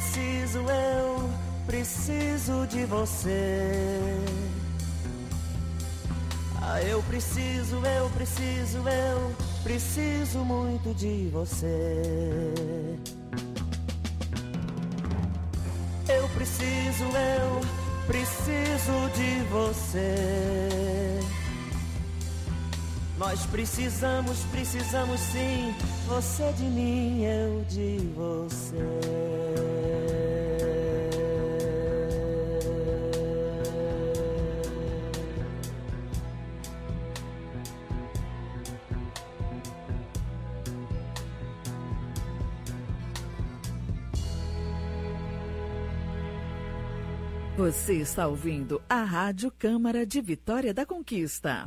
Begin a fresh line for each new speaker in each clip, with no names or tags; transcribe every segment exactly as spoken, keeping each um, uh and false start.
preciso, eu preciso de você. Ah, eu preciso, eu preciso, eu preciso muito de você. Eu preciso, eu preciso de você. Nós precisamos, precisamos sim, você de mim, eu de você.
Você está ouvindo a Rádio Câmara de Vitória da Conquista.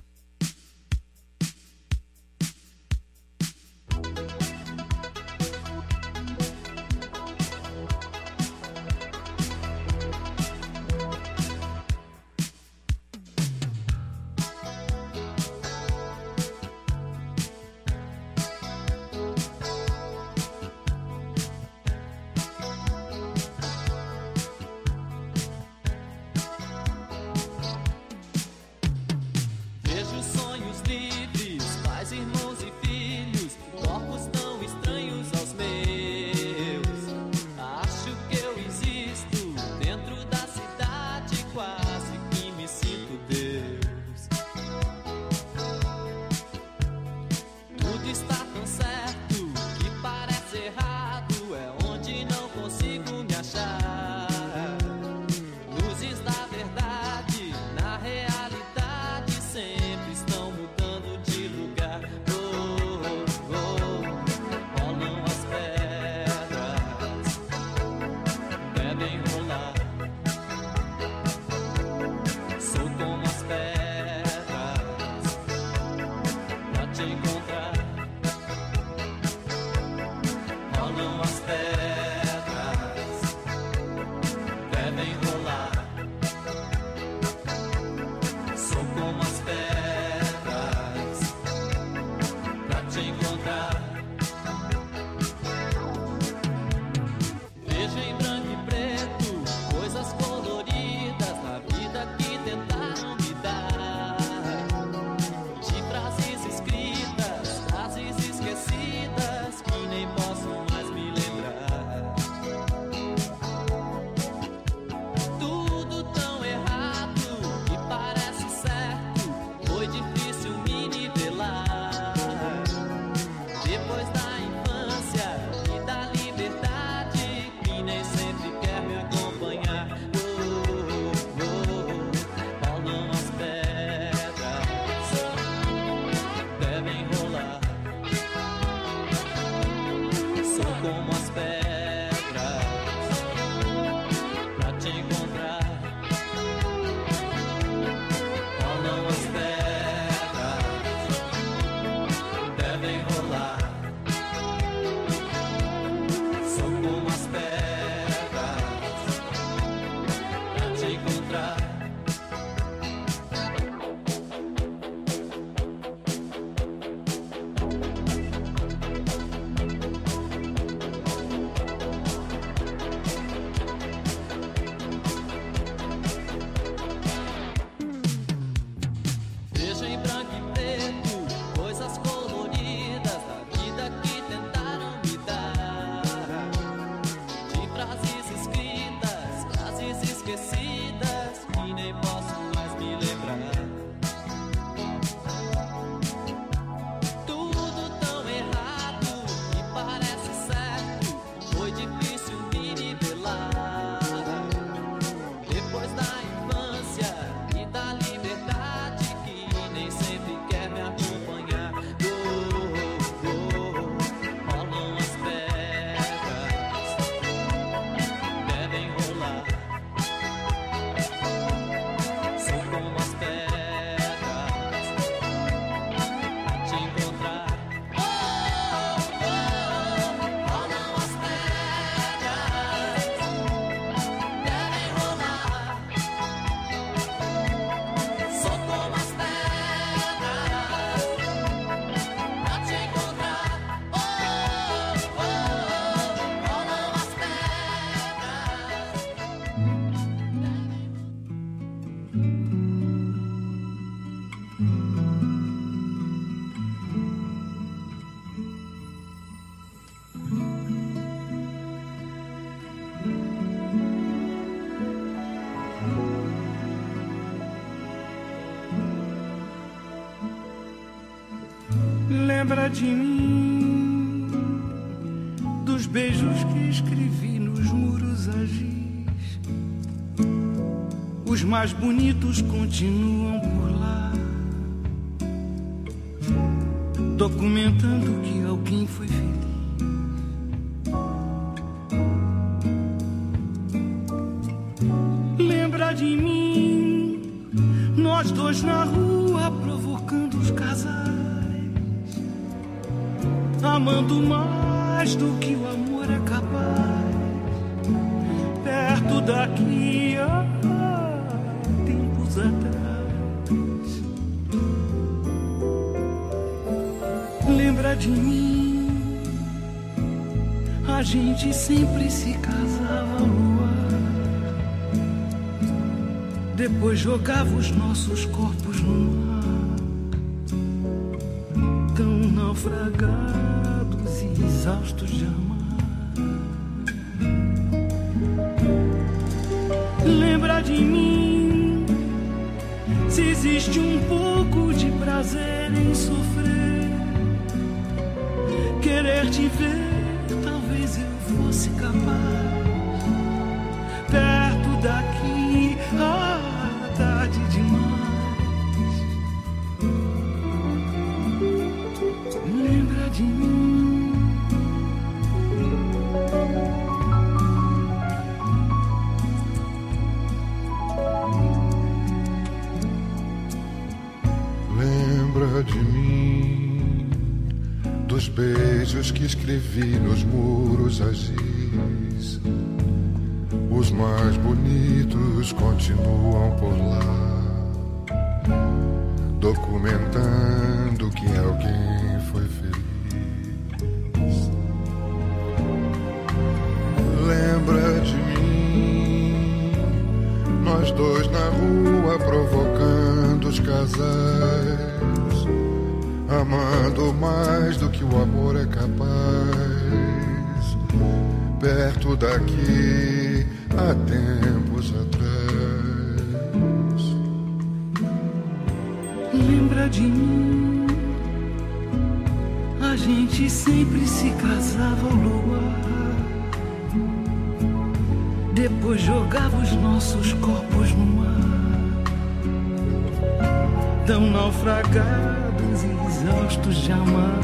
Lembra de mim, dos beijos que escrevi nos muros a giz. Os mais bonitos continuam por lá, documentando que alguém foi feliz. Lembra de mim, nós dois na rua provocando os casais, amando mais do que o amor é capaz. Perto daqui há tempos atrás. Lembra de mim, a gente sempre se casava ao luar, depois jogava os nossos corpos no mar, tão naufragados e exaustos de amar. Lembra de mim, se existe um pouco de prazer em sofrer, querer te ver, talvez eu fosse capaz. Perto daqui, ah, tarde demais. Lembra de mim.
Lembra de mim, dos beijos que escrevi nos muros a giz. Os mais bonitos continuam por lá, documentando que alguém foi feliz. Lembra de mim, nós dois na rua provocando os casais, amando mais do que o amor é capaz. Perto daqui há tempos atrás.
Lembra de mim, a gente sempre se casava ao luar, depois jogava os nossos corpos no mar, tão naufragados e exaustos de amar.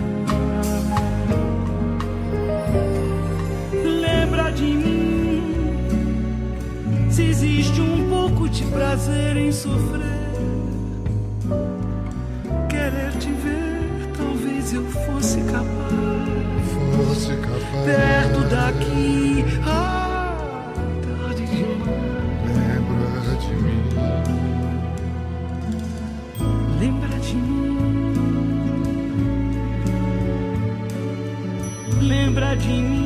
Lembra de mim, se existe um pouco de prazer em sofrer, querer te ver, talvez eu fosse capaz.
Fosse capaz.
Perto daqui, ah, tarde demais.
Lembra de mim.
Lembra de mim. Lembra de mim.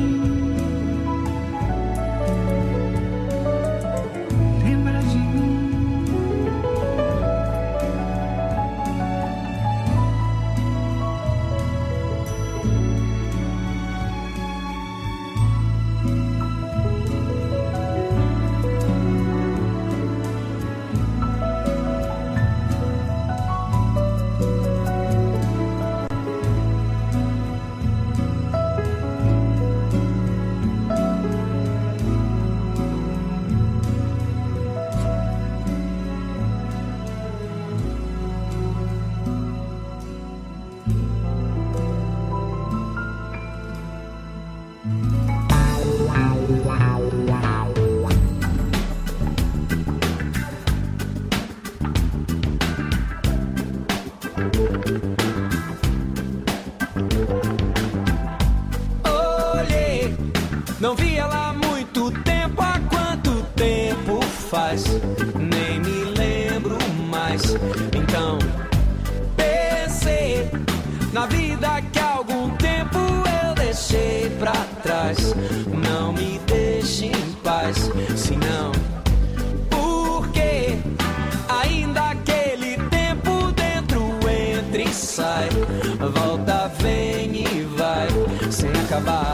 Não vi ela há muito tempo, há quanto tempo faz? Nem me lembro mais. Então pensei na vida que há algum tempo eu deixei pra trás. Não me deixe em paz, senão porque ainda aquele tempo dentro entra e sai, volta, vem e vai sem acabar.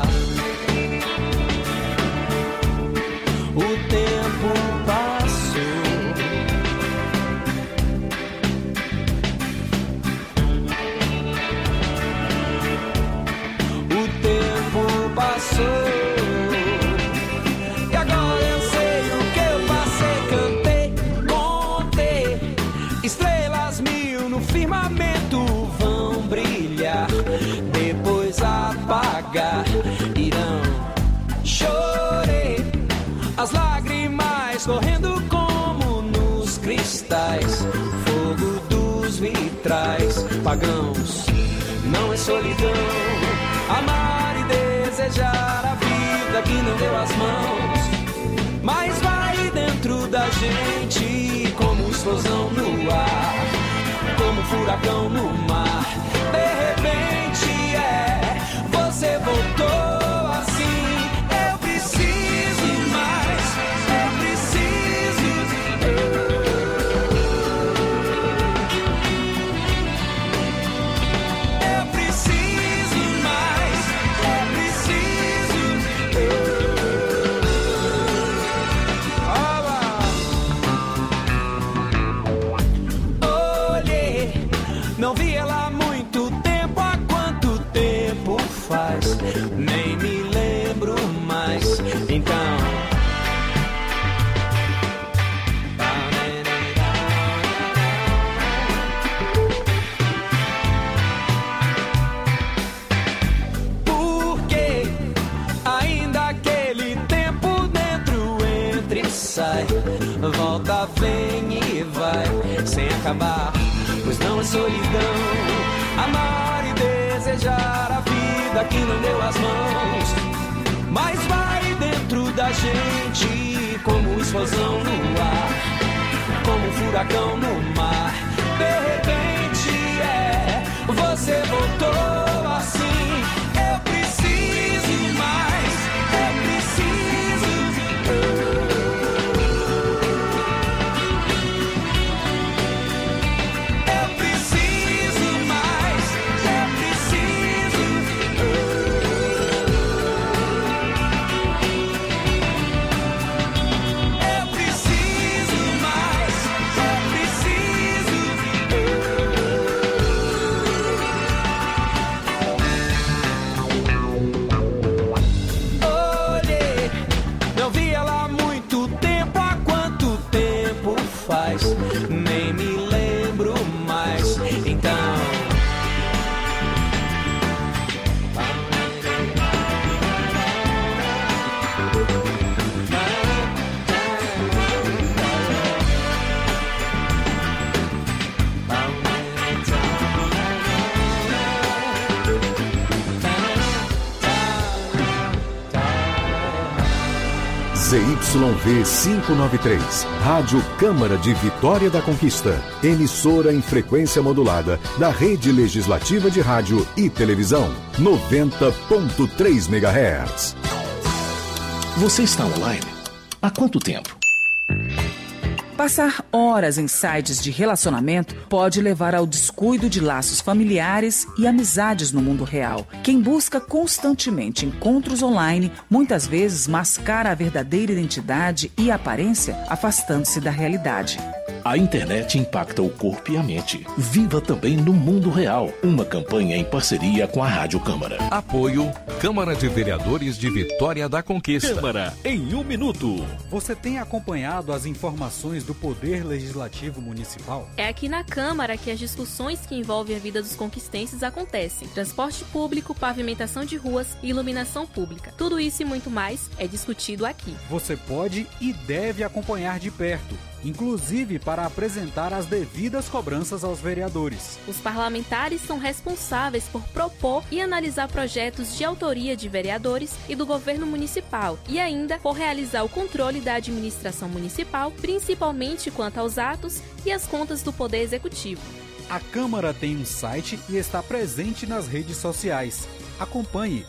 O tempo passou. apagãos. Não é solidão, amar e desejar a vida que não deu as mãos, mas vai dentro da gente como explosão no ar, como furacão no mar. De repente é, você voltou assim. Eu preciso mais, eu preciso. Eu preciso mais, eu preciso. Olhei, não vi ela há muito tempo. Há quanto tempo faz? Nem me lembro mais. Então porque ainda aquele tempo dentro entra e sai, volta, vem e vai, sem acabar. Pois não é solidão, amar e desejar a vida que não deu as mãos, mas vai dentro da gente como explosão no ar, como furacão no mar. De repente é, você voltou assim. Eu preciso mais, eu preciso. Eu preciso mais, eu preciso. Eu preciso mais, eu preciso. Olhei, não vi ela há muito tempo. Há quanto tempo faz? Nem me lembro mais. Então
Z Y V quinhentos e noventa e três, Rádio Câmara de Vitória da Conquista, emissora em frequência modulada da Rede Legislativa de Rádio e Televisão, noventa ponto três megahertz.
Você está online? Há quanto tempo?
Passar horas em sites de relacionamento pode levar ao descuido de laços familiares e amizades no mundo real. Quem busca constantemente encontros online, muitas vezes mascara a verdadeira identidade e aparência, afastando-se da realidade.
A internet impacta o corpo e a mente. Viva também no mundo real. Uma campanha em parceria com a Rádio Câmara.
Apoio Câmara de Vereadores de Vitória da Conquista.
Câmara em um minuto.
Você tem acompanhado as informações do Poder Legislativo Municipal?
É aqui na Câmara que as discussões que envolvem a vida dos conquistenses acontecem. Transporte público, pavimentação de ruas e iluminação pública. Tudo isso e muito mais é discutido aqui.
Você pode e deve acompanhar de perto, inclusive para apresentar as devidas cobranças aos vereadores.
Os parlamentares são responsáveis por propor e analisar projetos de autoria de vereadores e do governo municipal e ainda por realizar o controle da administração municipal, principalmente quanto aos atos e as contas do Poder Executivo.
A Câmara tem um site e está presente nas redes sociais. Acompanhe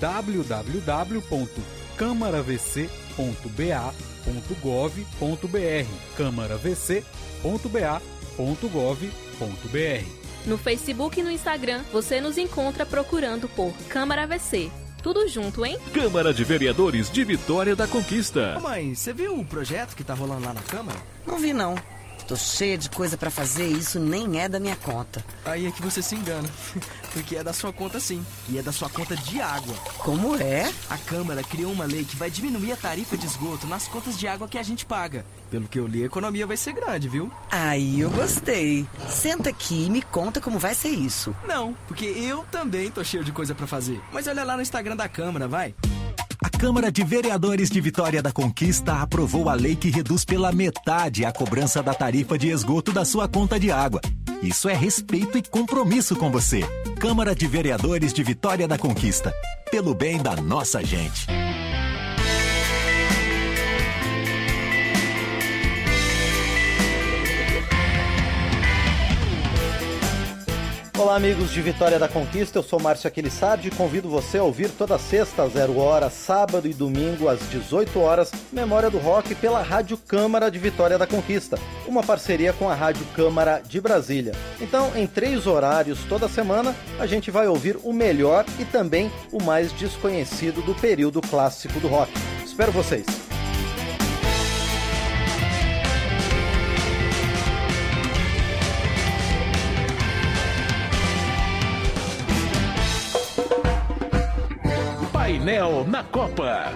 w w w ponto câmara v c ponto b a ponto gov ponto b r, câmara v c ponto b a ponto gov ponto b r.
No Facebook e no Instagram, você nos encontra procurando por Câmara V C. Tudo junto, hein?
Câmara de Vereadores de Vitória da Conquista.
Ô mãe, você viu o projeto que tá rolando lá na Câmara?
Não vi, não. Tô cheia de coisa pra fazer e isso nem é da minha conta.
Aí é que você se engana, porque é da sua conta sim, e é da sua conta de água.
Como é?
A Câmara criou uma lei que vai diminuir a tarifa de esgoto nas contas de água que a gente paga. Pelo que eu li, a economia vai ser grande, viu?
Aí eu gostei. Senta aqui e me conta como vai ser isso.
Não, porque eu também tô cheio de coisa pra fazer. Mas olha lá no Instagram da Câmara, vai.
A Câmara de Vereadores de Vitória da Conquista aprovou a lei que reduz pela metade a cobrança da tarifa de esgoto da sua conta de água. Isso é respeito e compromisso com você. Câmara de Vereadores de Vitória da Conquista. Pelo bem da nossa gente.
Olá, amigos de Vitória da Conquista, eu sou Márcio Aquilissardi e convido você a ouvir toda sexta às zero hora, sábado e domingo às dezoito horas, Memória do Rock pela Rádio Câmara de Vitória da Conquista, uma parceria com a Rádio Câmara de Brasília. Então, em três horários toda semana, a gente vai ouvir o melhor e também o mais desconhecido do período clássico do rock. Espero vocês!
Painel na Copa.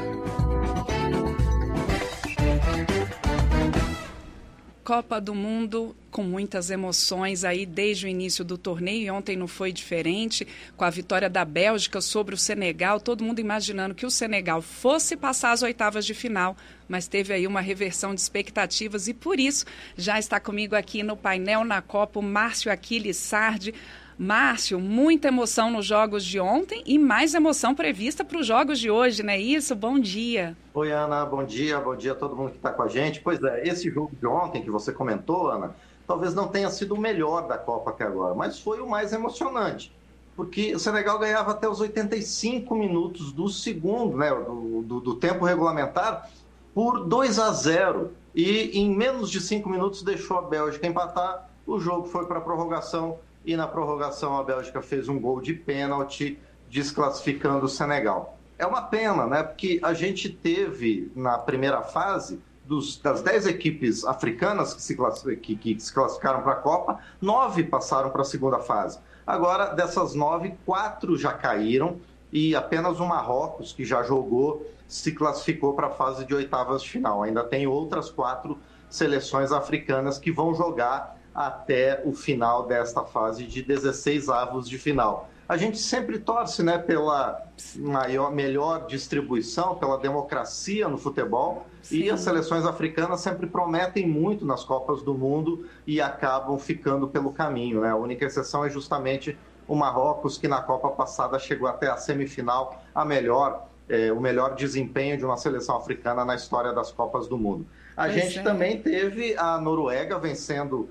Copa do Mundo com muitas emoções aí desde o início do torneio, e ontem não foi diferente, com a vitória da Bélgica sobre o Senegal, todo mundo imaginando que o Senegal fosse passar as oitavas de final, mas teve aí uma reversão de expectativas e por isso já está comigo aqui no Painel na Copa o Márcio Aquilissardi. Márcio, muita emoção nos jogos de ontem e mais emoção prevista para os jogos de hoje, não é isso? Bom dia.
Oi, Ana, bom dia, bom dia a todo mundo que está com a gente. Pois é, esse jogo de ontem que você comentou, Ana, talvez não tenha sido o melhor da Copa até agora, mas foi o mais emocionante, porque o Senegal ganhava até os oitenta e cinco minutos do segundo, né, do, do, do tempo regulamentar, por dois a zero, e em menos de cinco minutos deixou a Bélgica empatar, o jogo foi para a prorrogação, e na prorrogação a Bélgica fez um gol de pênalti, desclassificando o Senegal. É uma pena, né? Porque a gente teve, na primeira fase, dos, das dez equipes africanas que se, que, que se classificaram para a Copa, nove passaram para a segunda fase. Agora, dessas nove, quatro já caíram e apenas o Marrocos, que já jogou, se classificou para a fase de oitavas de final. Ainda tem outras quatro seleções africanas que vão jogar até o final desta fase de dezesseis avos de final. A gente sempre torce, né, pela maior, melhor distribuição, pela democracia no futebol. Sim. E as seleções africanas sempre prometem muito nas Copas do Mundo e acabam ficando pelo caminho, né? A única exceção é justamente o Marrocos, que na Copa passada chegou até a semifinal, a melhor, é, o melhor desempenho de uma seleção africana na história das Copas do Mundo. A pois gente é. também teve a Noruega vencendo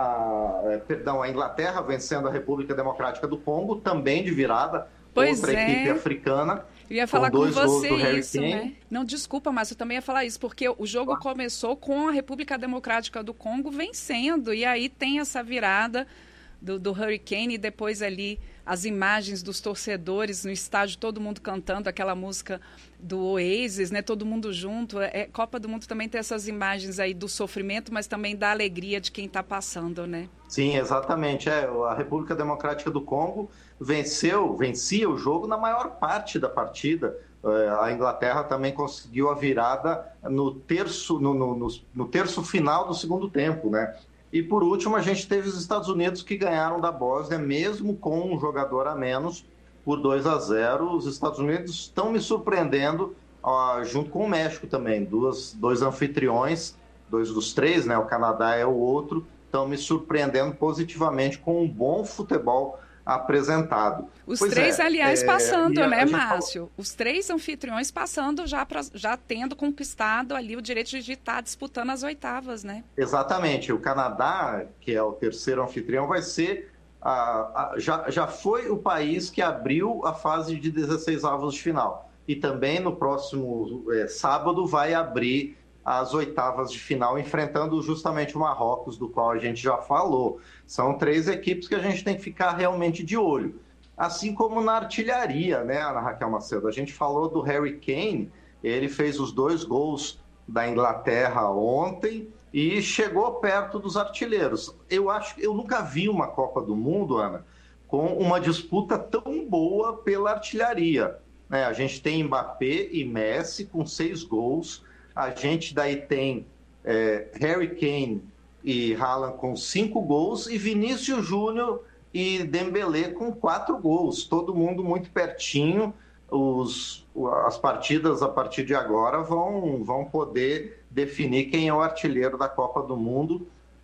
A, perdão, a Inglaterra vencendo a República Democrática do Congo, também de virada,
pois
outra
é.
equipe africana.
Eu ia falar
com,
com você
isso,
né? Não, desculpa, mas eu também ia falar isso, porque o jogo ah. começou com a República Democrática do Congo vencendo, e aí tem essa virada do, do Hurricane, e depois ali as imagens dos torcedores no estádio, todo mundo cantando aquela música do Oasis, né? Todo mundo junto. É, Copa do Mundo também tem essas imagens aí do sofrimento, mas também da alegria de quem está passando, né?
Sim, exatamente. É, a República Democrática do Congo venceu, vencia o jogo na maior parte da partida. A Inglaterra também conseguiu a virada no terço, no, no, no, no terço final do segundo tempo, né? E, por último, a gente teve os Estados Unidos que ganharam da Bósnia, mesmo com um jogador a menos, por dois a zero. Os Estados Unidos estão me surpreendendo, ó, junto com o México também. Duas, dois anfitriões, dois dos três, né? O Canadá é o outro, estão me surpreendendo positivamente com um bom futebol apresentado.
Os
pois
três,
é,
aliás,
é,
passando,
a,
né,
a
Márcio?
Falou...
Os três anfitriões passando, já, pra, já tendo conquistado ali o direito de estar disputando as oitavas, né?
Exatamente. O Canadá, que é o terceiro anfitrião, vai ser... A, a, já, já foi o país que abriu a fase de dezesseis avos de final. E também no próximo é, sábado vai abrir as oitavas de final, enfrentando justamente o Marrocos, do qual a gente já falou. São três equipes que a gente tem que ficar realmente de olho. Assim como na artilharia, né, Ana Raquel Macedo? A gente falou do Harry Kane, ele fez os dois gols da Inglaterra ontem e chegou perto dos artilheiros. Eu acho que eu nunca vi uma Copa do Mundo, Ana, com uma disputa tão boa pela artilharia. Né? A gente tem Mbappé e Messi com seis gols, a gente daí tem é, Harry Kane e Haaland com cinco gols e Vinícius Júnior e Dembélé com quatro gols. Todo mundo muito pertinho. Os, as partidas a partir de agora vão, vão poder definir quem é o artilheiro da Copa do Mundo.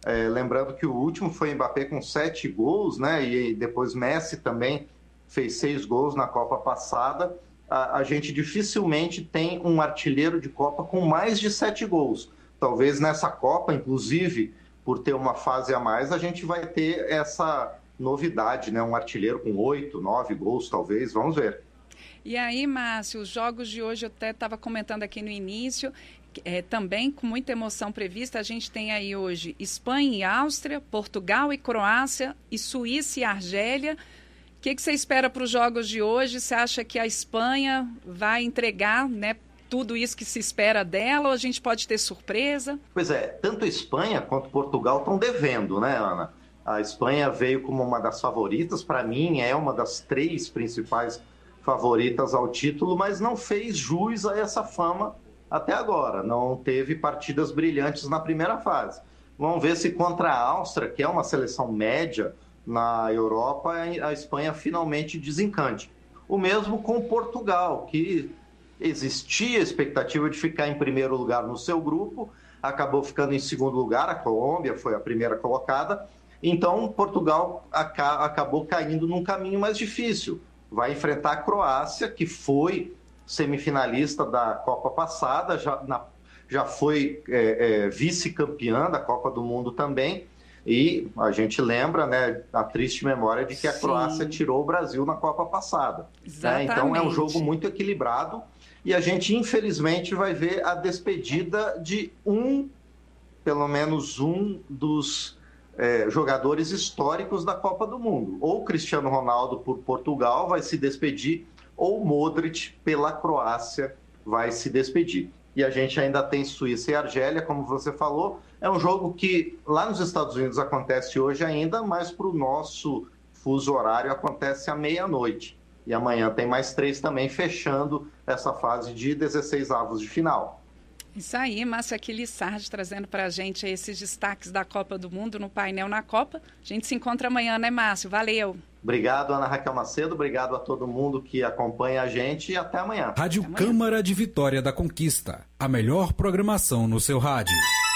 É, lembrando que o último foi Mbappé com sete gols, né? E depois Messi também fez seis gols na Copa passada. A, a gente dificilmente tem um artilheiro de Copa com mais de sete gols. Talvez nessa Copa, inclusive, por ter uma fase a mais, a gente vai ter essa novidade, né? Um artilheiro com oito, nove gols, talvez. Vamos ver.
E aí, Márcio, os jogos de hoje, eu até estava comentando aqui no início, é, também com muita emoção prevista, a gente tem aí hoje Espanha e Áustria, Portugal e Croácia, e Suíça e Argélia. O que, que você espera para os jogos de hoje? Você acha que a Espanha vai entregar, né, tudo isso que se espera dela, ou a gente pode ter surpresa?
Pois é, tanto a Espanha quanto Portugal estão devendo, né, Ana? A Espanha veio como uma das favoritas, para mim é uma das três principais favoritas ao título, mas não fez jus a essa fama até agora. Não teve partidas brilhantes na primeira fase. Vamos ver se contra a Áustria, que é uma seleção média na Europa, a Espanha finalmente desencante. O mesmo com Portugal, que existia a expectativa de ficar em primeiro lugar no seu grupo, acabou ficando em segundo lugar, a Colômbia foi a primeira colocada, então Portugal acabou caindo num caminho mais difícil. Vai enfrentar a Croácia, que foi semifinalista da Copa passada, já, na, já foi é, é, vice-campeã da Copa do Mundo também, e a gente lembra, né, a triste memória de que a Croácia Sim. tirou o Brasil na Copa passada. Né? Então é um jogo muito equilibrado e a gente, infelizmente, vai ver a despedida de um, pelo menos um dos é, jogadores históricos da Copa do Mundo. Ou Cristiano Ronaldo por Portugal vai se despedir, ou Modric pela Croácia vai se despedir. E a gente ainda tem Suíça e Argélia, como você falou. É um jogo que lá nos Estados Unidos acontece hoje ainda, mas para o nosso fuso horário acontece à meia-noite. E amanhã tem mais três também, fechando essa fase de dezesseis avos de final.
Isso aí, Márcio Aquilissardi trazendo para a gente esses destaques da Copa do Mundo no painel na Copa. A gente se encontra amanhã, né, Márcio? Valeu!
Obrigado, Ana Raquel Macedo. Obrigado a todo mundo que acompanha a gente e até amanhã.
Rádio
amanhã.
Câmara de Vitória da Conquista. A melhor programação no seu rádio.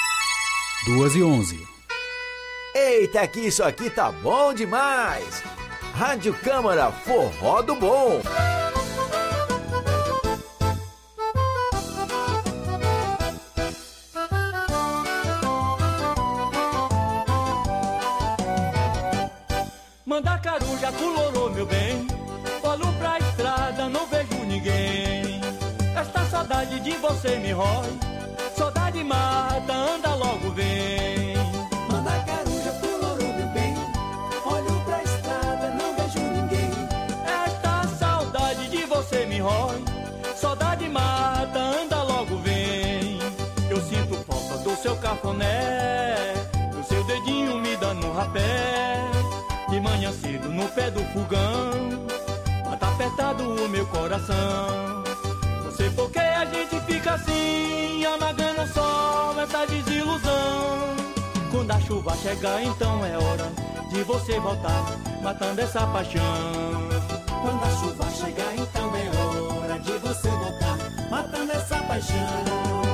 duas e onze.
Eita, que isso aqui tá bom demais! Rádio Câmara Forró do Bom.
Mandacaru já colorou, meu bem. Olho pra estrada, não vejo ninguém. Esta saudade de você me rói. Saudade mata, anda logo, vem.
Mandacaru já colorou, meu bem. Olho pra estrada, não vejo ninguém.
Esta saudade de você me rói. Saudade mata, anda logo, vem. Eu sinto falta do seu cafuné, do seu dedinho me dando um rapé. De manhã cedo no pé do fogão, bata apertado o meu coração. Não sei por que a gente fica assim, amagando o sol, essa desilusão. Quando a chuva chegar, então é hora de você voltar, matando essa paixão.
Quando a chuva chegar, então é hora de você voltar, matando essa paixão.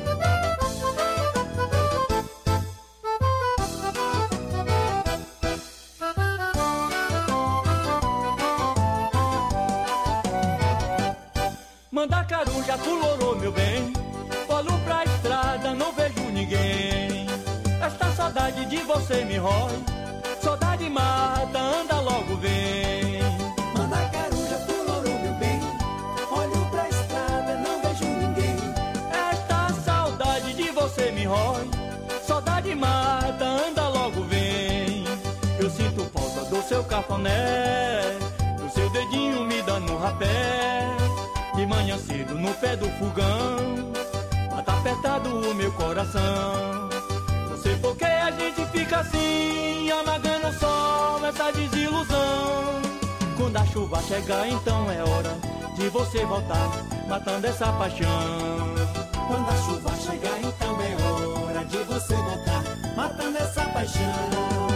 Mandacaru já colorou, meu bem. Olho pra estrada, não vejo ninguém. Esta saudade de você me rói. Saudade mata, anda logo, vem.
Mandacaru já colorou, meu bem. Olho pra estrada, não vejo ninguém.
Esta saudade de você me rói. Saudade mata, anda logo, vem. Eu sinto falta do seu cafuné, do seu dedinho me dando um rapé. De manhã cedo no pé do fogão, bata apertado o meu coração. Não sei por que a gente fica assim, amagando o sol, essa desilusão. Quando a chuva chegar, então é hora de você voltar, matando essa paixão.
Quando a chuva chegar, então é hora de você voltar, matando essa paixão.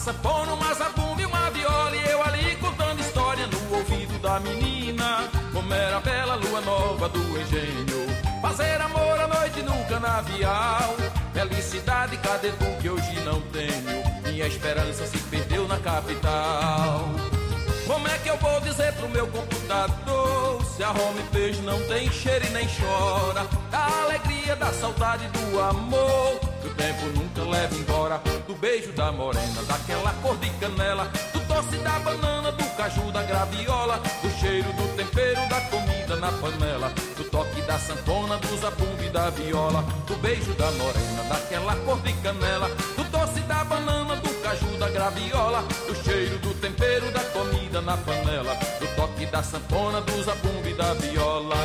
sanfona, uma zabumba e uma viola, e eu ali contando história no ouvido da menina. Como era a bela lua nova do engenho, fazer amor à noite no canavial. Felicidade, cadê tu que hoje não tenho? Minha esperança se perdeu na capital. Como é que eu vou dizer pro meu computador se a homepage não tem cheiro e nem chora? Da alegria, da saudade, do amor que o tempo nunca leva embora. Do beijo da morena, daquela cor de canela, do doce da banana, do caju, da graviola, do cheiro do tempero da comida na panela, do toque da sanfona, do zabumba e da viola. Do beijo da morena, daquela cor de canela, do doce da banana, do caju, da graviola, do cheiro do tempero da comida na panela, do toque da sanfona, do zabumba e da viola.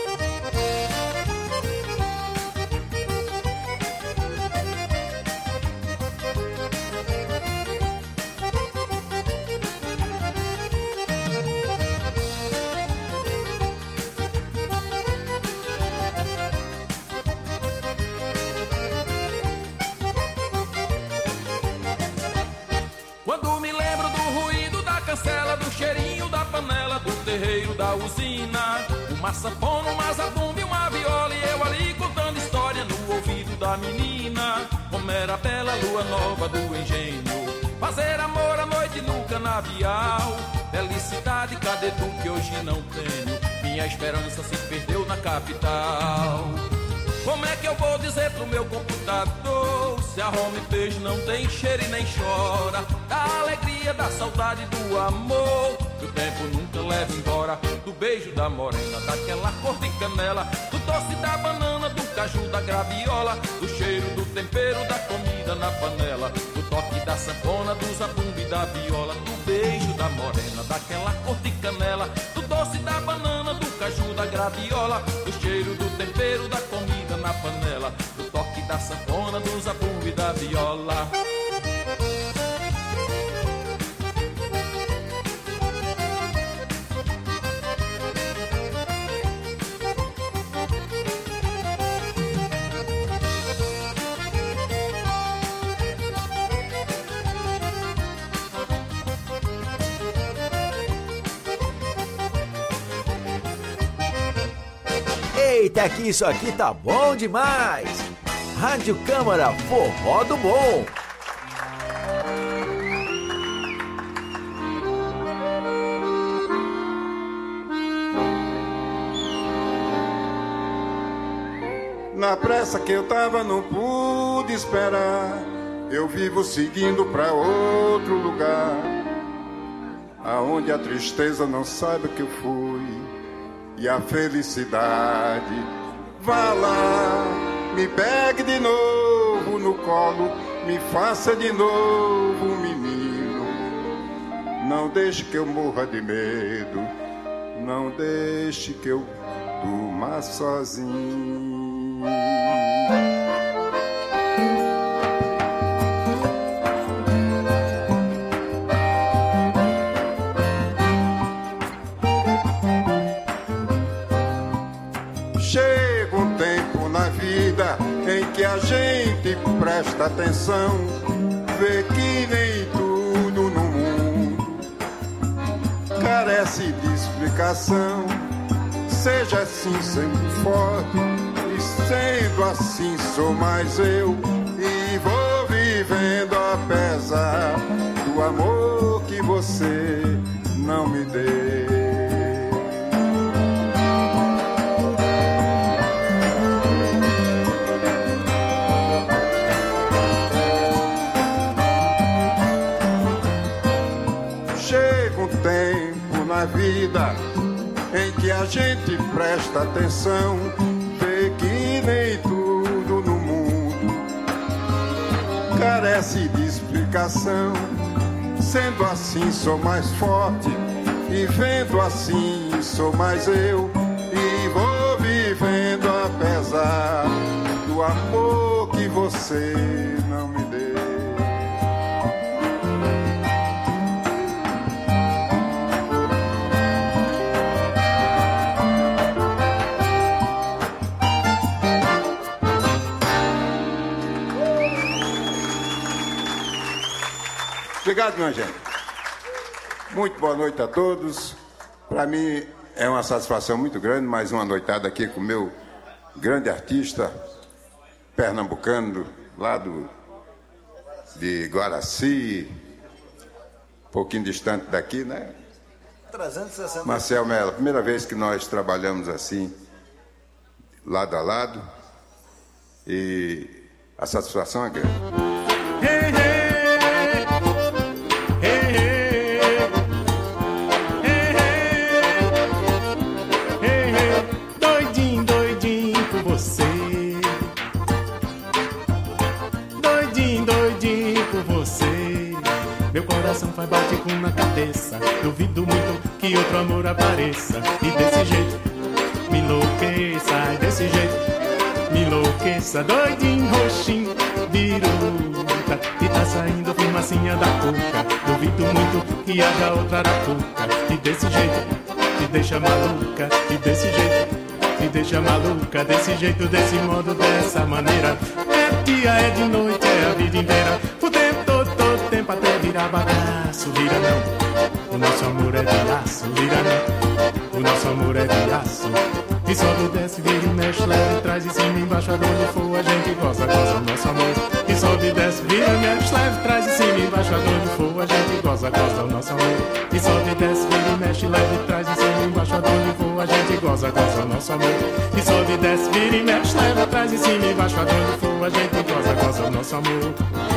Quando me lembro do ruído da cancela, do cheirinho da panela, do terreiro da usina, uma sanfona, uma zabumba e uma viola, e eu ali contando história no ouvido da menina. Como era a bela lua nova do engenho, fazer amor à noite no canavial. Felicidade, cadê tu que hoje não tenho? Minha esperança se perdeu na capital. Como é que eu vou dizer pro meu computador se a homepage não tem cheiro e nem chora? Da alegria, da saudade, do amor que o tempo nunca leva embora. Do beijo da morena, daquela cor de canela, do doce da banana, do caju, da graviola, do cheiro do tempero da comida na panela, do toque da sanfona, do zabumba e da viola. Do beijo da morena, daquela cor de canela, do doce da banana, do caju, da graviola, do cheiro do tempero da comida na panela, do toque da sanfona, do zabumba e da viola.
Eita, que isso aqui tá bom demais! Rádio Câmara, forró do bom!
Na pressa que eu tava não pude esperar, eu vivo seguindo pra outro lugar, aonde a tristeza não sabe que eu fui e a felicidade. Vá lá, me pegue de novo no colo, me faça de novo menino. Não deixe que eu morra de medo, não deixe que eu durma sozinho. Chega um tempo na vida em que a gente presta atenção, vê que nem tudo no mundo carece de explicação. Seja assim sempre forte, e sendo assim sou mais eu, e vou vivendo apesar do amor que você não me deu. Tempo na vida em que a gente presta atenção, vê que nem tudo no mundo carece de explicação. Sendo assim sou mais forte, e vendo assim sou mais eu, e vou vivendo apesar do amor que você não me deu. Obrigado, minha gente. Muito boa noite a todos. Para mim é uma satisfação muito grande, mais uma noitada aqui com o meu grande artista pernambucano, lá do, de Guaraci, um pouquinho distante daqui, né?
trezentos e sessenta.
Marcel Mello, primeira vez que nós trabalhamos assim, lado a lado, e a satisfação é grande.
Hey, hey. Meu coração faz bate-com na cabeça. Duvido muito que outro amor apareça. E desse jeito me enlouqueça. E desse jeito me enlouqueça. Doidinho, roxinho, biruta. E tá saindo fumacinha da cuca. Duvido muito que haja outra arapuca. E desse jeito me deixa maluca. E desse jeito me deixa maluca. Desse jeito, desse modo, dessa maneira. É dia, é de noite, é a vida inteira. O tempo todo, todo tempo até virar bagaço. Vira não, o nosso amor é de aço. Vira não, o nosso amor é de aço. E sobe, desce, vira e mexe, leva e traz em cima, embaixo, aonde for a gente goza, goza o nosso amor. E sobe, desce, vira e mexe, leva e traz em cima, embaixo, aonde for a gente goza, goza o nosso amor. E sobe, desce, vira e mexe, leva e traz em cima, embaixo, aonde for a gente goza, goza o nosso amor. E sobe, desce, vira e mexe, leva e traz em cima, embaixo, aonde for a gente goza, goza o nosso amor.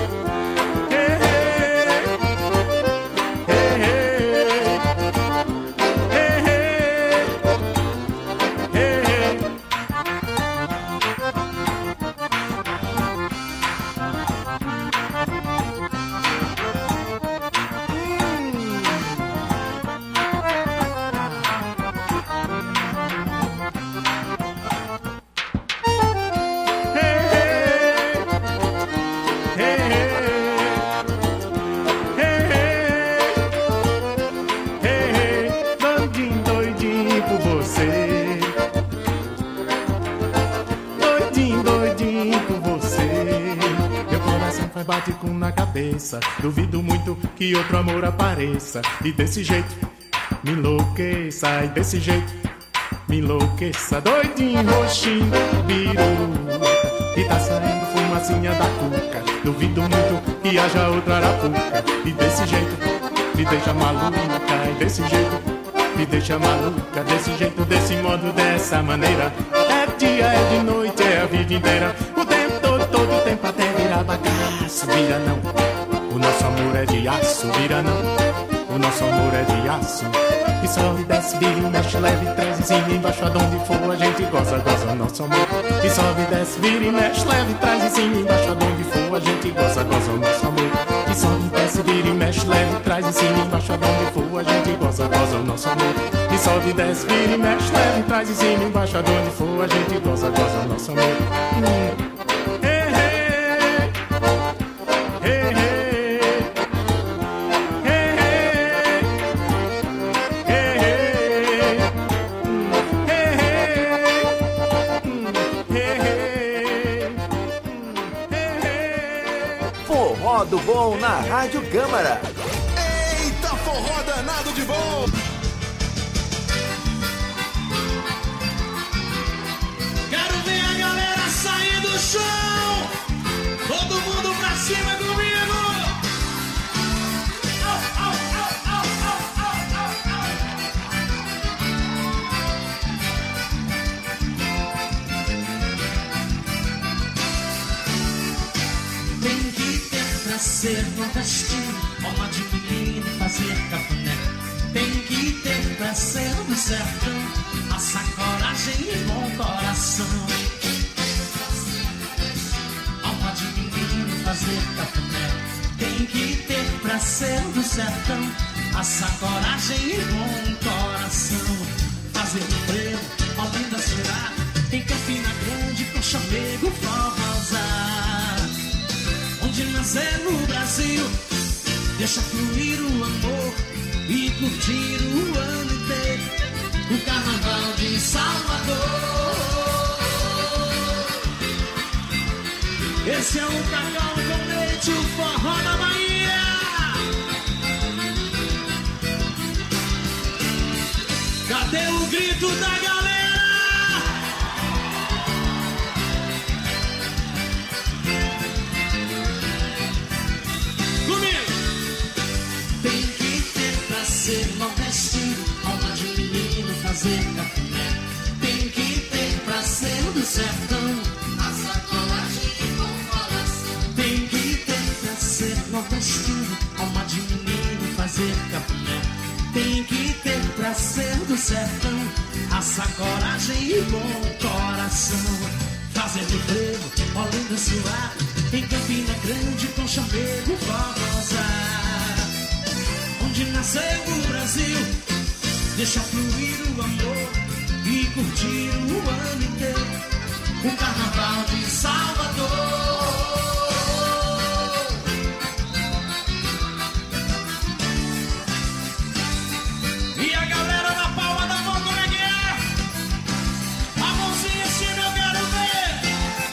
Bate-com na cabeça, duvido muito que outro amor apareça. E desse jeito me enlouqueça. E desse jeito me enlouqueça. Doidinho, roxinho, biruta. E tá saindo fumacinha da cuca. Duvido muito que haja outra arapuca. E desse jeito me deixa maluca. E desse jeito me deixa maluca. Desse jeito, desse modo, dessa maneira. É dia, é de noite, é a vida inteira. O tempo todo, todo o tempo até virar bagaço. Vira não, o nosso amor é de aço. Vira não, o nosso amor é de aço. E sobe, desce, vira e mexe, leve, traz em cima, embaixo, aonde for a gente goza, goza o nosso amor. E sobe, desce, vira e mexe, leve, traz em cima, embaixo, aonde for a gente goza, goza o nosso amor. E sobe, desce, vira e mexe, leve, traz em cima, embaixo, aonde for a gente goza, goza o nosso amor. E sobe, desce, vira e mexe, leve, traz em cima, embaixo, aonde for a gente goza, goza o nosso amor. Hum.
Do bom na Rádio Câmara.
Eita, forró danado de bom!
Quero ver a galera sair do chão! Todo mundo pra cima comigo! Au, au, au, au, au, au, au. Tem que ter pra ser nordestino, alma de menino e fazer cafuné. Tem que ter pra ser do sertão, essa coragem e bom coração. Alma de menino e fazer cafuné. Tem que ter pra ser do sertão, essa coragem e bom coração. Fazer o freio, além da será, tem Campina Grande com chamego forrosar. Onde nascer no Brasil, deixa fluir o amor e curtir o ano inteiro o Carnaval de Salvador. Esse é o cacau com leite, o forró da Bahia.
Cadê o grito da galera? Comigo!
Tem que ter pra ser nordestino, alma de menino fazer cafuné. Tem que ter pra ser do sertão, a sacolagem com coração. Tem que ter pra ser nordestino, alma de menino fazer cafuné. Tem que ter pra ser do sertão, a sacoragem e bom coração. Fazendo frevo, Olinda suave, em Campina Grande com chamego rosa. Onde nasceu o Brasil, deixa fluir o amor e curtir o ano inteiro o Carnaval de Salvador.
E a galera na palma da mão, como é que é? A mãozinha assim eu quero ver.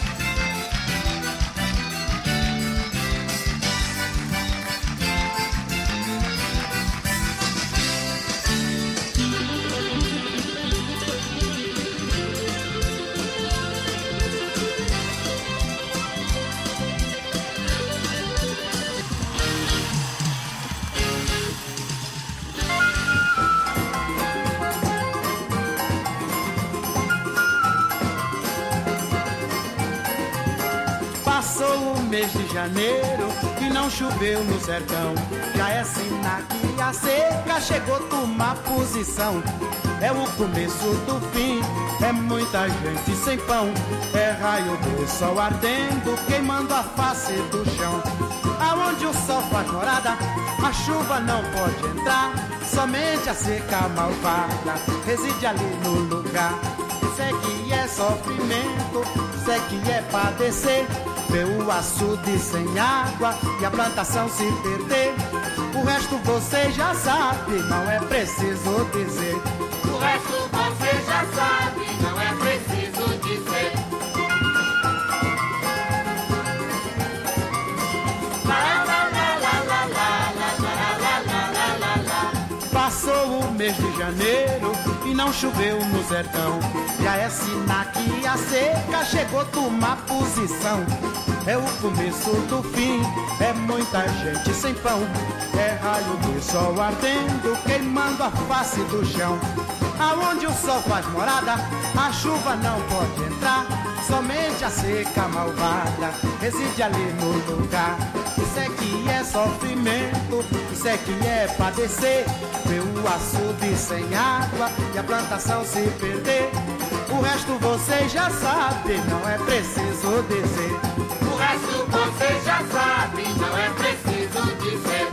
Passou o mês de janeiro e não choveu no sertão. Já é sinal que a seca chegou a tomar posição. É o começo do fim, é muita gente sem pão. É raio do sol ardendo, queimando a face do chão. Aonde o sol faz morada, a chuva não pode entrar. Somente a seca malvada reside ali no lugar. Isso é que é sofrimento, isso é que é padecer. Ver o açude sem água e a plantação se perder. O resto você já sabe, não é preciso dizer.
O resto você já sabe, não é preciso dizer.
Passou o mês de janeiro e não choveu no sertão. Já é sinal que a seca chegou a tomar posição. É o começo do fim, é muita gente sem pão. É raio do sol ardendo, queimando a face do chão. Aonde o sol faz morada, a chuva não pode entrar. Somente a seca malvada reside ali no lugar. Isso é que é sofrimento, isso é que é padecer. Ver o açude sem água e a plantação se perder. O resto você já sabe, não é preciso dizer.
O resto você já sabe, não é preciso dizer.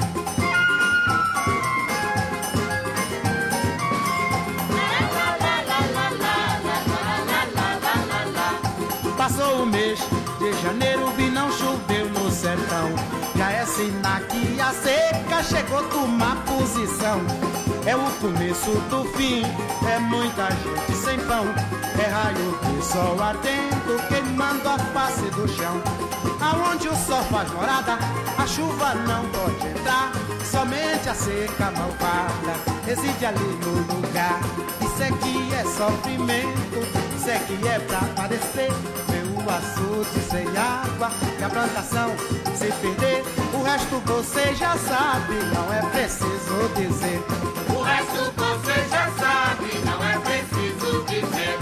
Passou o mês de janeiro e não choveu no sertão. Já é sinal que a seca chegou a tomar posição. É o começo do fim, é muita gente sem pão. É raio de sol ardendo, queimando a face do chão. Aonde o sol faz morada, a chuva não pode entrar. Somente a seca malvada reside ali no lugar. Isso é que é sofrimento, isso é que é pra padecer. Ver o açude sem água e a plantação se perder. O resto você já sabe, não é preciso dizer.
O resto você já sabe, não é preciso dizer.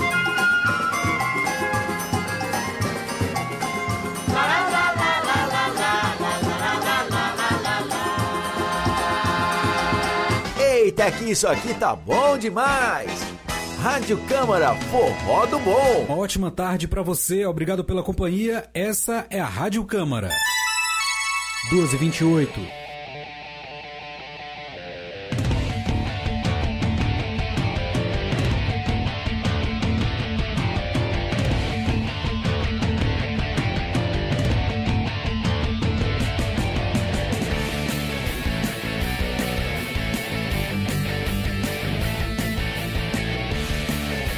Eita, que isso aqui tá bom demais! Rádio Câmara, forró do bom.
Uma ótima tarde pra você, obrigado pela companhia. Essa é a Rádio Câmara. duas e vinte e oito.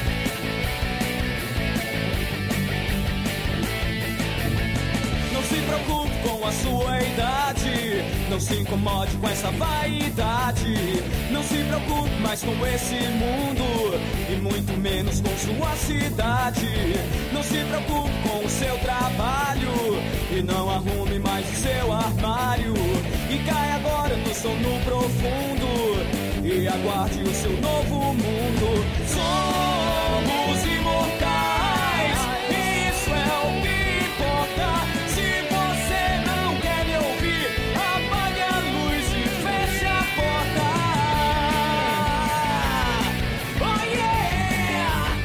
Não se
preocupe com a sua idade, não se incomode com essa vaidade. Não se preocupe mais com esse mundo e muito menos com sua cidade. Não se preocupe com o seu trabalho e não arrume mais o seu armário. E cai agora no sono profundo e aguarde o seu novo mundo. Somos imortais, isso é o que importa. Se você não quer me ouvir, apague a luz e feche a porta. Oh yeah!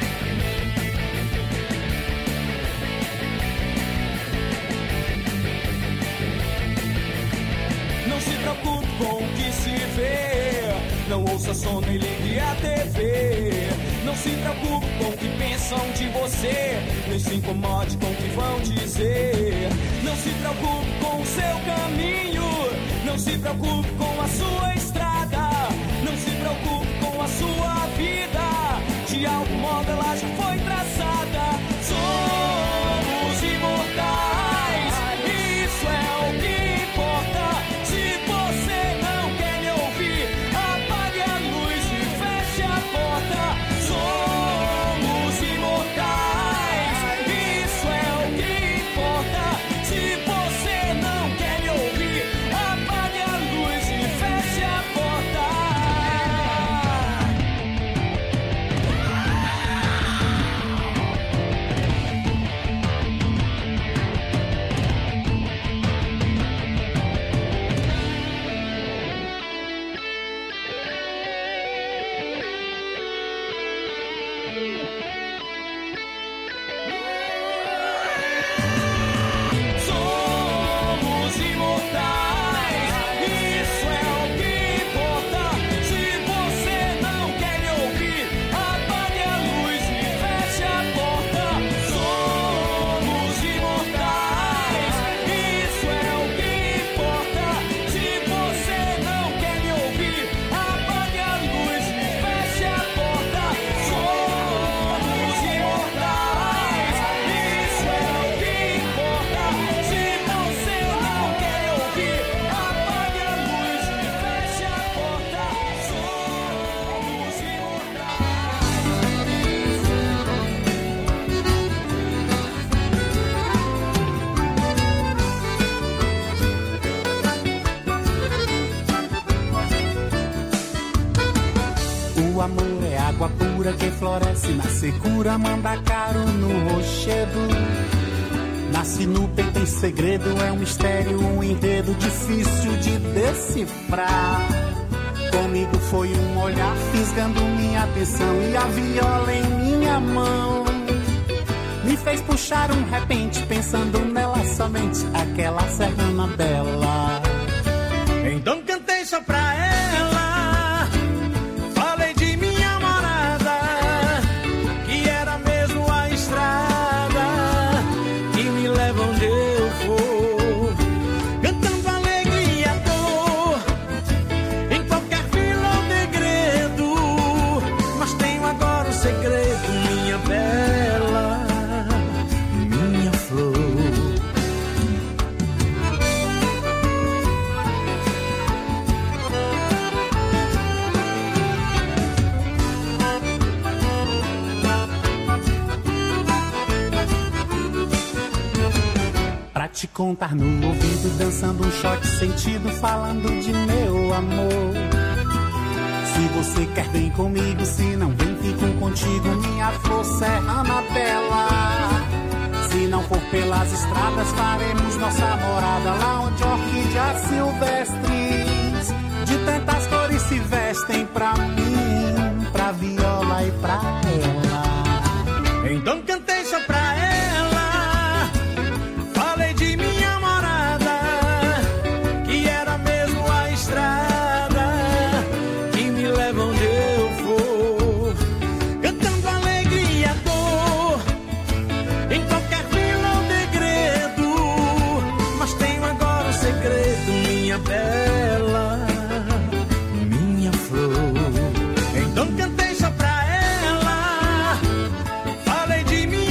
Não se preocupe com o que se vê, não ouça som nem ligue a T V. Não se preocupe com o que pensam de você, nem se incomode com o que vão dizer. Não se preocupe com o seu caminho, não se preocupe com a sua estrada. Não se preocupe com a sua vida, de algum modo ela já foi traçada. Somos imortais, isso é o que importa. Se você não quer me ouvir, apague a luz e feche a porta. Somos imortais, isso é o que importa. Se você não quer me ouvir, apague a luz e feche a porta. Somos imortais, isso é o que importa. Se você não quer me ouvir, apague a luz e feche a porta. Somos imortais, isso é o que importa. Se você não quer me ouvir, apague a luz e feche a porta. Somos imortais, isso é o que importa. Se você não quer me ouvir, apague a luz e feche a porta. Somos
O amor é água pura que floresce na secura, manda caro no rochedo. Nasce no peito em segredo, é um mistério, um enredo difícil de decifrar. Comigo foi um olhar fisgando minha atenção e a viola em minha mão me fez puxar um repente, pensando nela somente, aquela serrana bela. Então cantei só pra ela, falei de minha morada, que era mesmo a estrada que me leva onde eu vou, cantando alegria, dor, em qualquer fila ou degredo. Mas tenho agora um segredo, minha bela, minha flor. Pra te contar no ouvido, dançando um shot sentido, falando de meu amor. Se você quer bem comigo, se não vem, fico contigo, minha flor serrana bela. Se não for pelas estradas, faremos nossa morada lá onde orquídeas silvestres de tantas cores se vestem pra mim, pra viola e pra ela. Então cantei só pra ela, falei de minha morada, que era mesmo a estrada que me leva onde eu vou, cantando alegria, dor, em qualquer fila ou degredo. Mas tenho agora um segredo, minha bela, minha flor. Então cantei só pra ela, falei de mim.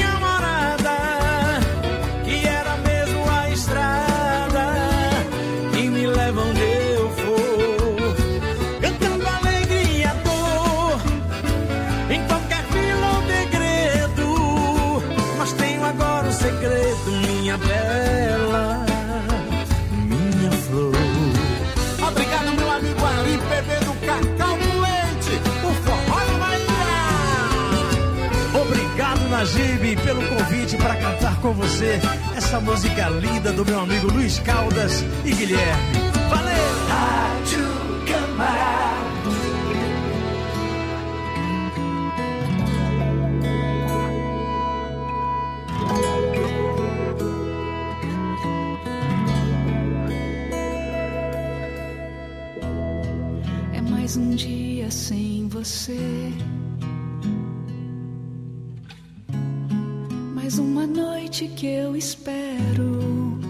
cantar com você essa música linda do meu amigo Luiz Caldas e Guilherme. Valeu! Rádio Câmara.
É mais um dia sem você, mais uma noite que eu espero.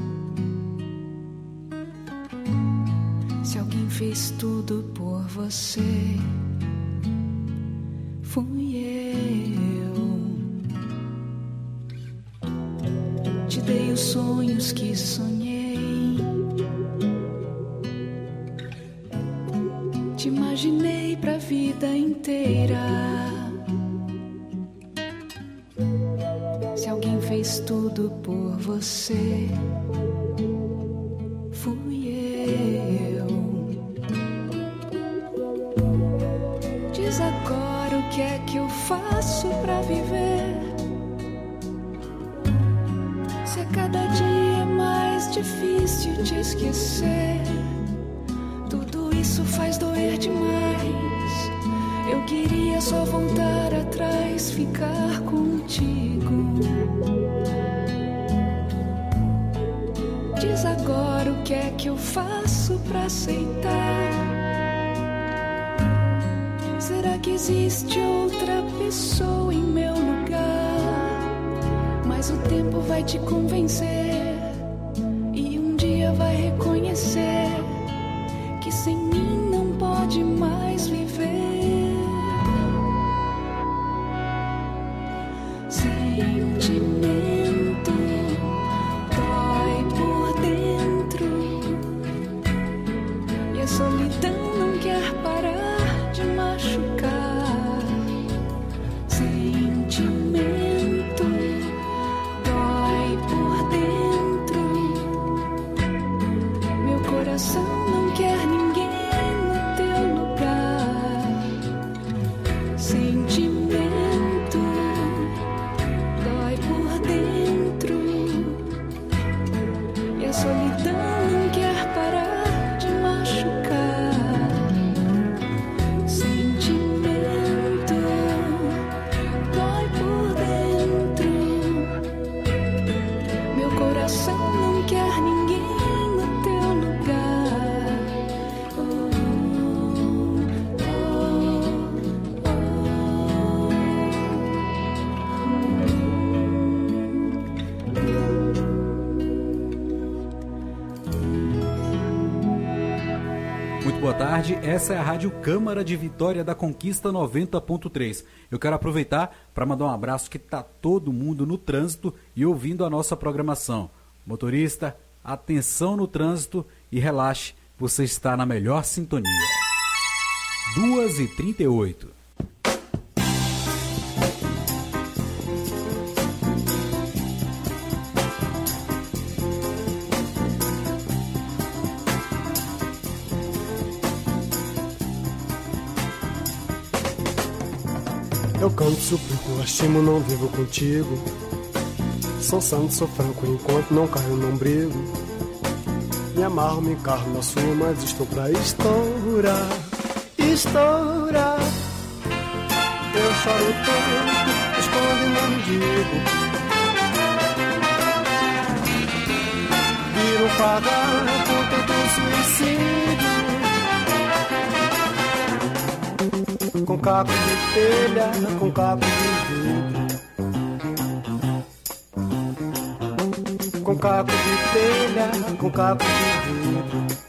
Se alguém fez tudo por você, fui eu. Te dei os sonhos que sonhei, te imaginei pra vida inteira. Se alguém fez tudo por você, fui eu. Diz agora o que é que eu faço pra viver, se a cada dia é mais difícil te esquecer. Tudo isso faz doer demais. Eu queria só voltar atrás, ficar contigo. Diz agora o que é que eu faço pra aceitar. Será que existe outra pessoa em meu lugar? Mas o tempo vai te convencer e um dia vai reconhecer que sem mim não pode mais viver. Sentimento dói por dentro e a solidão não quer parar de machucar. Sentimento dói por dentro, meu coração não quer ninguém no teu lugar. Sentimento dói por dentro e a solidão não quer parar de machucar. Sentimento dói por dentro, meu coração não quer ninguém no teu lugar. Oh,
Muito boa tarde, essa é a Rádio Câmara de Vitória da Conquista noventa ponto três. Eu quero aproveitar para mandar um abraço que está todo mundo no trânsito e ouvindo a nossa programação. Motorista, atenção no trânsito e relaxe, você está na melhor sintonia. duas e trinta e oito.
Eu canto, suplico, lastimo, não vivo contigo. Sou santo, sou franco, enquanto não caio, não brigo. Me amarro, me encarro na sua, mas estou pra estourar, estourar. Eu choro tanto, escondo e não digo. Viro um farrapo, tento suicídio. Com caco de telha, com caco de vidro. Com caco de telha, com caco de vidro.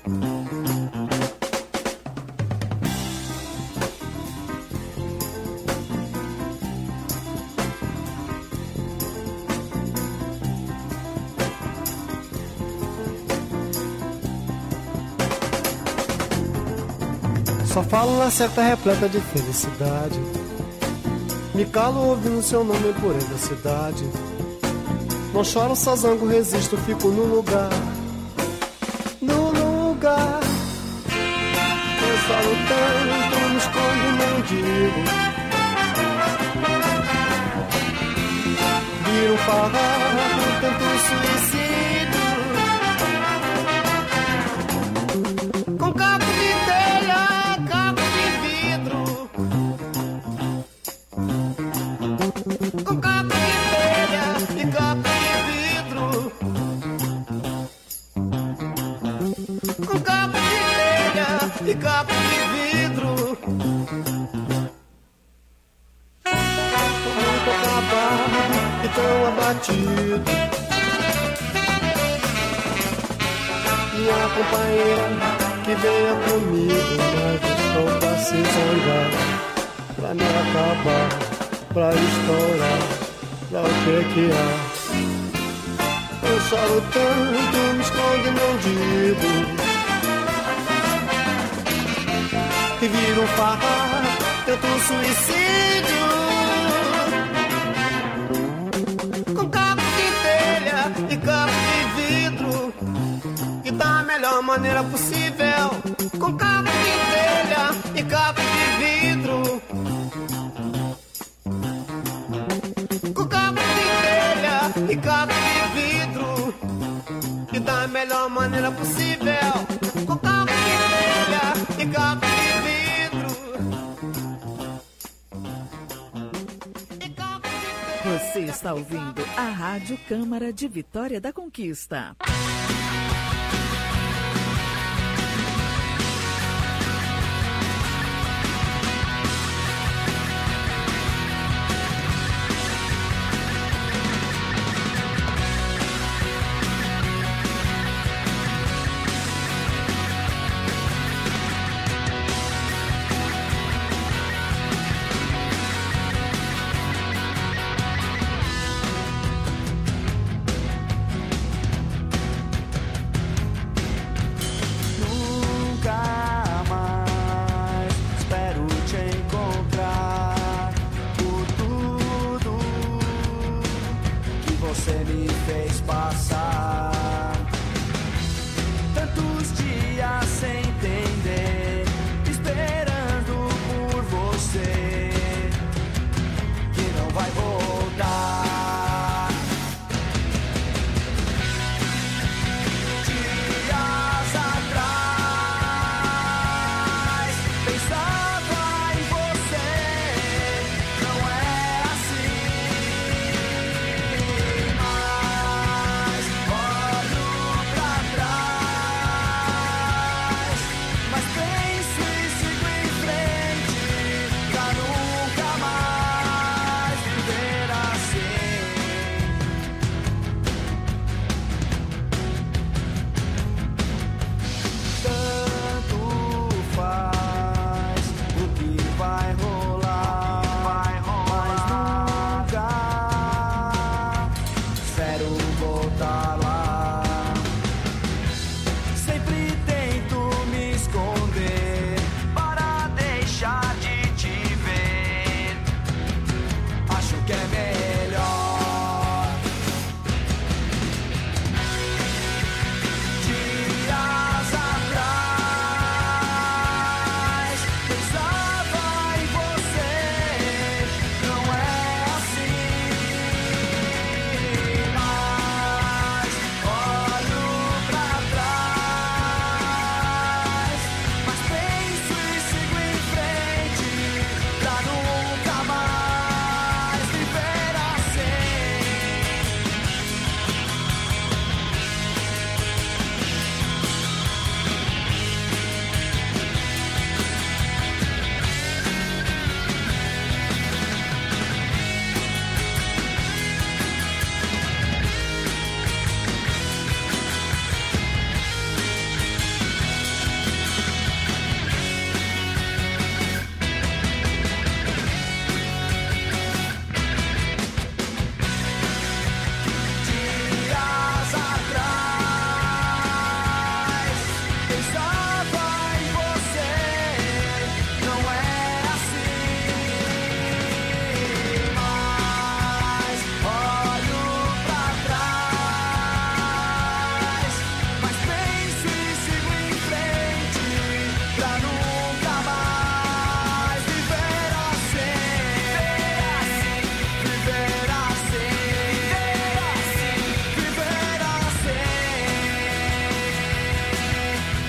Só falo na certa repleta de felicidade. Me calo ouvindo seu nome por aí da cidade. Não choro, só zango, resisto, fico no lugar. No lugar. Eu choro tanto, me escondo, não digo. viram falar tanto suicídio. Com cabo de telha, cabo de vidro. Com cabo de telha e cabo de vidro. Com cabo de telha e cabo de vidro. Muito acabado e tão abatido. Minha companheira que venha comigo, mas estou pra se zangar, pra me acabar, pra estourar, pra o que que há. Eu choro tanto, me escondo e não digo. E viro um farra, tento um suicídio. Com cabo de telha e cabo de vidro. E da melhor maneira possível. Com cabo de telha e cabo de vidro. Com cabo de telha e cabo de vidro. E da melhor maneira possível. Com cabo de telha e cabo de vidro.
Você está ouvindo a Rádio Câmara de Vitória da Conquista.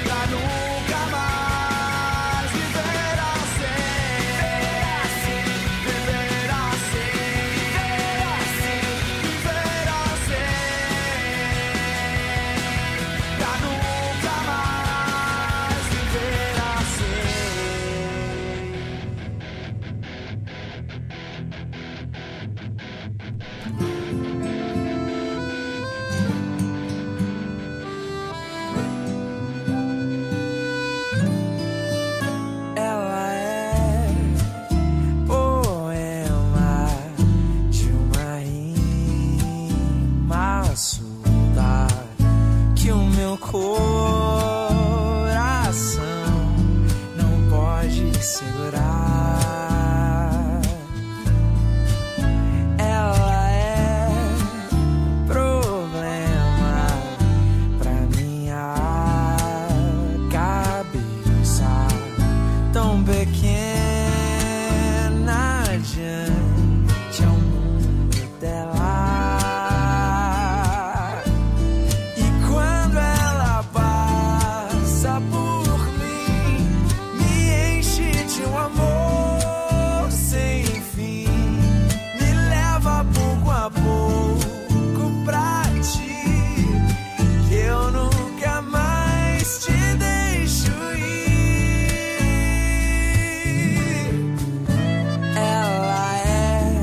pra nunca mais viver assim, viver assim, viver assim, viver assim, pra nunca mais viver assim.
Ela é poema de uma rima surda que o meu coração não pode segurar. Ela é problema pra minha cabeça, tão pequena diante ao mundo dela. E quando ela passa por mim, me enche de um amor sem fim, me leva pouco a pouco pra ti, que eu nunca mais te deixo ir. Ela é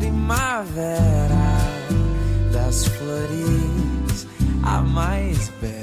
primavera das flores, a mais bela.